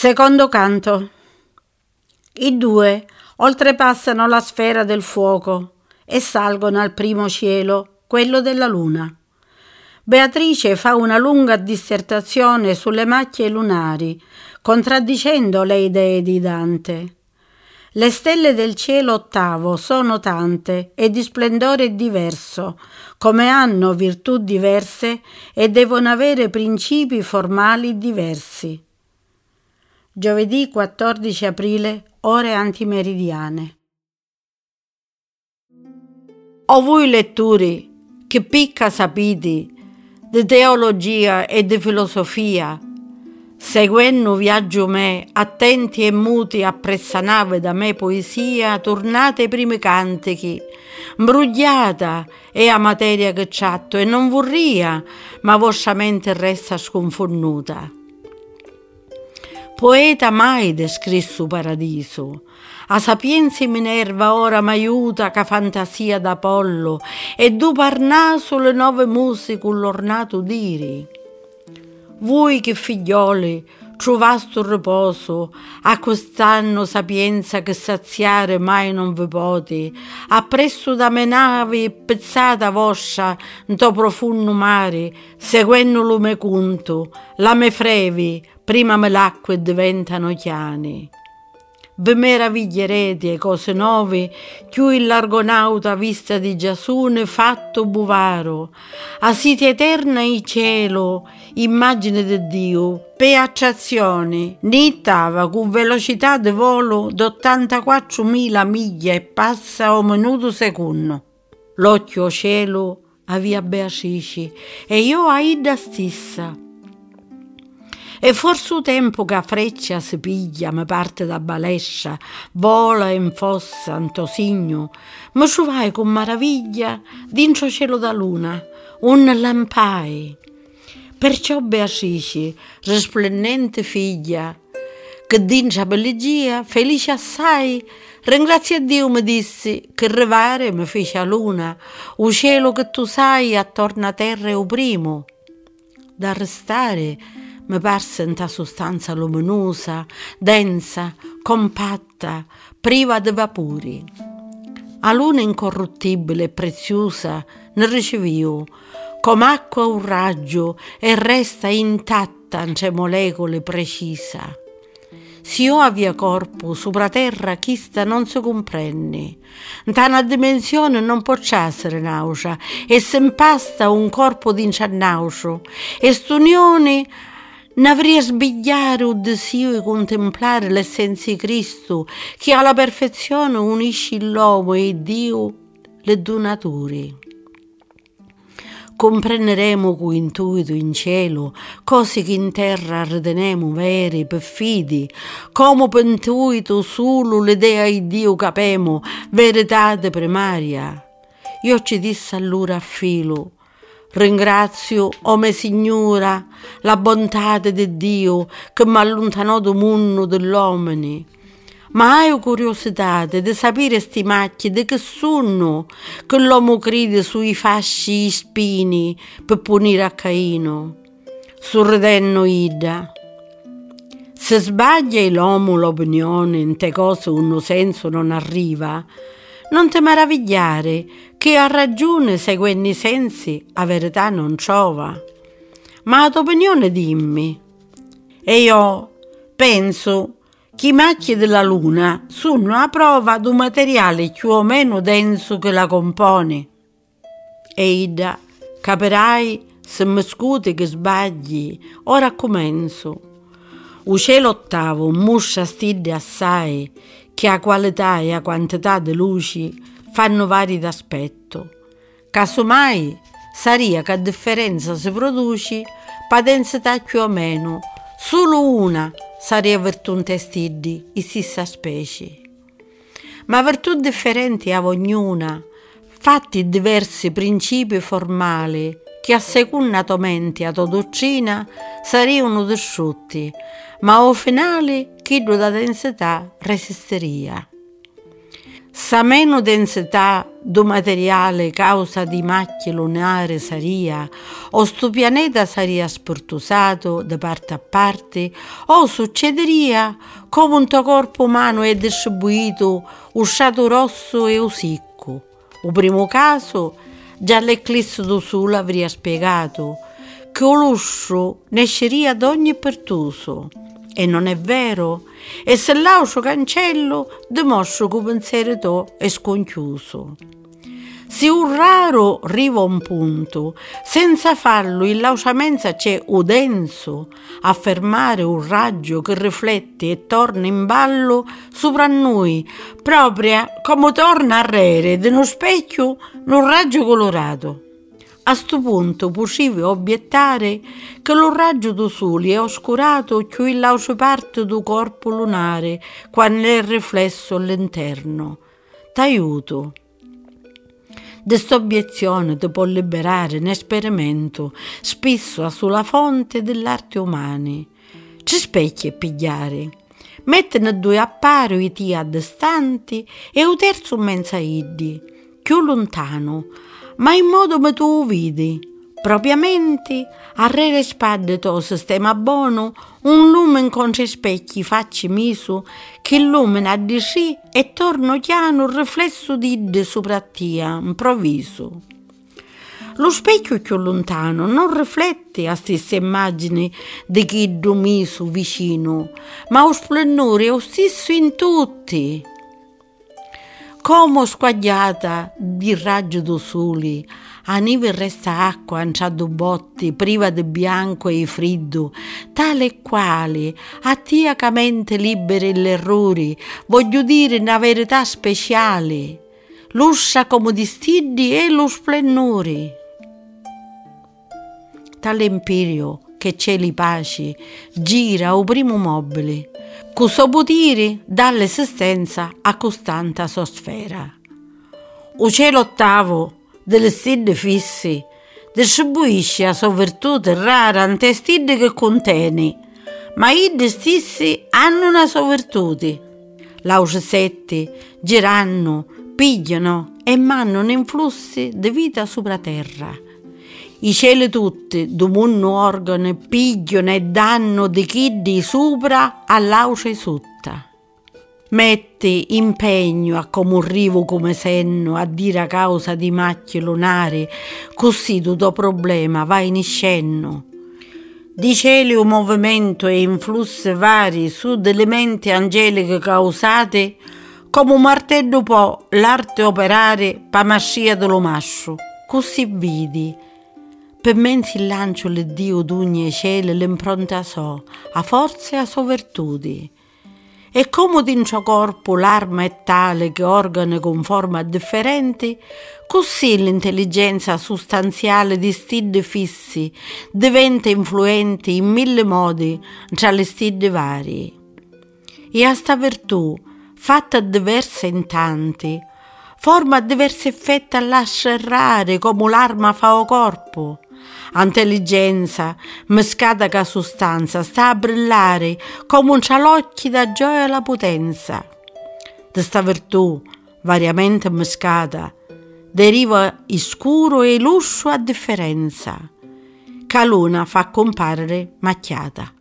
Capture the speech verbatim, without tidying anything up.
Secondo canto. I due oltrepassano la sfera del fuoco e salgono al primo cielo, quello della luna. Beatrice fa una lunga dissertazione sulle macchie lunari, contraddicendo le idee di Dante. Le stelle del cielo ottavo sono tante e di splendore diverso, come hanno virtù diverse e devono avere principi formali diversi. Giovedì quattordici aprile, ore antimeridiane. O voi lettori, che picca sapiti di teologia e di filosofia, seguendo viaggio me, attenti e muti appressa nave da me poesia, tornate ai primi cantichi, mbrugliata è a materia che chatto e non vorria, ma vostra mente resta sconfornuta. Poeta mai descrisso paradiso, a sapienza Minerva ora m'aiuta ca fantasia d'Apollo e du Parnaso le nove muse con l'ornato diri. Voi che figlioli trovasto riposo, a quest'anno sapienza che saziare mai non vi poti, appresso da me navi pezzata vostra nto profondo mare, seguendo lume cunto, la me frevi, prima me l'acque diventano chiani. Vi meraviglierete cose nuove, più il l'argonauta vista di Giasone fatto buvaro, a siti eterna in cielo, immagine di Dio, per acciazione, nittava con velocità di volo d'ottantaquattromila miglia e passa o minuto secondo. L'occhio cielo aveva Beatrice e io a Ida stessa. E forse il tempo che a freccia si piglia, mi parte da balescia, vola in fossa, in tosigno, mi trovai con meraviglia dentro cielo da luna, un lampai. Perciò Beatrice, risplendente figlia, che dentro belligia, felice assai, ringrazia Dio mi dissi, che rivare mi fece a luna, o cielo che tu sai attorno a terra è o primo. Da restare mi parse in ta sostanza luminosa, densa, compatta, priva di vapori. A luna incorruttibile e preziosa ne ricevivo, come acqua un raggio e resta intatta in ce molecole precisa. Se io avia corpo sopra terra chista non si comprende. In tana dimensione non può essere nausea e se impasta un corpo di nausea e st'unione n'avrei sbigliare o desio di contemplare l'essenza di Cristo che alla perfezione unisce l'uomo e Dio le due nature. Comprenderemo con intuito in cielo cose che in terra ritenemo veri, perfidi, come per intuito solo l'idea di Dio capemo, verità primaria. Io ci disse allora a filo, ringrazio, o me Signora, la bontà di Dio che mi allontanò dal mondo dell'uomini. Ma ho curiosità di sapere sti macchie di che sono che l'uomo crede sui fasci spini per punire a Caino. Sorridendo Ida. Se sbaglia l'uomo l'opinione in te cose uno senso non arriva, non te meravigliare che a ragione seguendo i sensi a verità non trova. Ma ad opinione dimmi. E io penso che i macchie della luna sono a prova di un materiale più o meno denso che la compone. E Ida, capirai se mi scuti che sbagli, ora commenso. Il cielo ottavo mostra stide assai, che a qualità e a quantità di luci fanno vari d'aspetto. Casomai sarebbe che a differenza si produce per densità più o meno, solo una sarebbe virtù un testidi, in stessa specie. Ma virtù differenti a ognuna, fatti diversi principi formali che a secundamente a tua dottrina sarebbero distrutti, ma al finale chi da densità resisteria. Sa meno densità do materiale causa di macchie lunare saria, o sto pianeta saria sportusato da parte a parte, o succederia come un tuo corpo umano è distribuito usciato rosso e usicco. O primo caso, già l'eclisse do sole avria spiegato che o luscio nasceria d'ogni pertuso. E non è vero, e se l'aucio cancello dimostro che pensiero tuo è sconchiuso. Se un raro arriva a un punto, senza farlo il lauciamenza c'è udenso a fermare un raggio che riflette e torna in ballo sopra noi, proprio come torna a rere di uno specchio un raggio colorato. A sto punto possiamo obiettare che lo raggio do sole è oscurato più in l'auce parte do corpo lunare quando è riflesso all'interno. T'aiuto. Questa obiezione ti può liberare un esperimento spesso sulla fonte dell'arte umana. Ci specchi e pigliare. Mettene due appari i tia distanti e un terzo menza iddi, più lontano, ma in modo che tu vedi, propriamente, a re spade tuo sistema buono, un lume contro i specchi facci miso, che illumina di sì e torno chiaro il riflesso di sopra tia, improvviso. Lo specchio più lontano non riflette la stessa immagine di chi miso vicino, ma lo splendore è lo stesso in tutti. Come squagliata di raggio do sole, a neve resta acqua anciado botti, priva di bianco e friddo, tale e quale, attiacamente liberi l'errore, voglio dire una verità speciale, luscia come distigli e lo splendore. Tale imperio che cieli pace gira o primo mobile, cosa potire dall'esistenza a costante sosfera. O cielo ottavo delle stelle fisse distribuisce a sua virtù rara ante stelle che contiene, ma i stessi hanno una sua virtù. L'auce sette girano, pigliano e mandano influssi di vita sopra terra. I cieli tutti, domunno organo, pigliano e danno di chi di sopra all'auce sutta. Metti impegno a come un rivo come senno a dire a causa di macchie lunari, così tutto problema va in scenno. Di cieli un movimento e influssi vari su delle menti angeliche causate, come un martello può l'arte operare pa mascia dello mascio, così vidi. Per mensi il lancio le Dio d'ogni cielo l'impronta so, a forza e a sua virtudi. E come in ciò corpo l'arma è tale che organi con forma differenti, così l'intelligenza sostanziale di stidi fissi diventa influente in mille modi tra le stidi varie. E a sta virtù, fatta diversa in tanti, forma diversi effetti a lasciare come l'arma fa o corpo. Intelligenza, mescata ca sostanza, sta a brillare come un cialocchi da gioia alla potenza. Da sta virtù, variamente mescata, deriva il scuro e l'uscio a differenza, che l'una fa comparire macchiata.